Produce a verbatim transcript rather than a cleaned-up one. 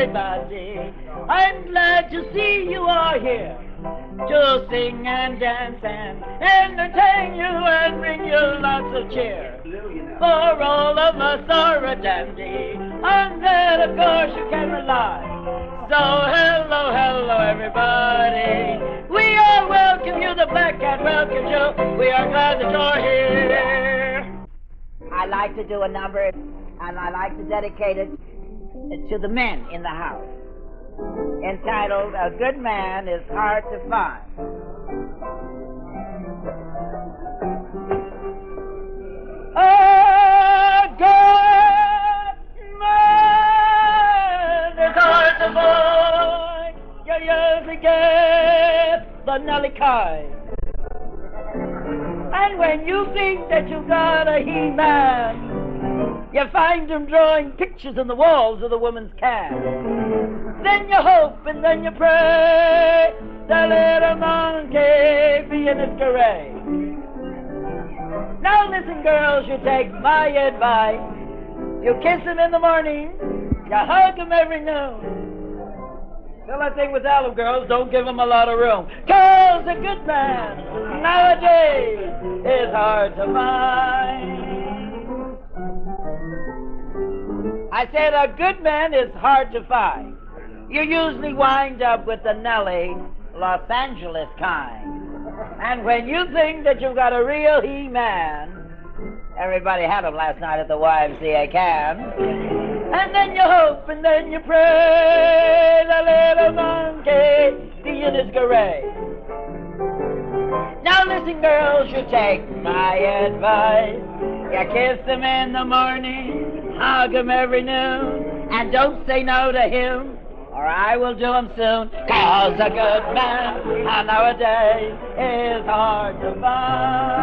everybody. I'm glad to see you are here to sing and dance and entertain you and bring you lots of cheer. For all of us are a dandy, on that of course you can rely. So hello, hello everybody, we all welcome you, the Black Cat welcomes you. We are glad that you're here. I like to do a number, and I like to dedicate it to the men in the house, entitled A Good Man is Hard to Find. A good man is hard to find. You usually get the Nelly kind. And when you think that you got a he-man, you find him drawing pictures on the walls of the woman's can. Then you hope and then you pray the little monkey be in its array. Now listen, girls, you take my advice. You kiss him in the morning, you hug him every noon. Well, I think with Alum, girls, don't give him a lot of room. 'Cause a good man nowadays is hard to find. I said a good man is hard to find. You usually wind up with the Nelly, Los Angeles kind. And when you think that you've got a real he-man, everybody had him last night at the Y M C A can. And then you hope and then you pray the little monkey be in his grave. Now listen, girls, you take my advice. You kiss him in the morning, hug him every noon, and don't say no to him, or I will do him soon. 'Cause a good man nowadays is hard to find.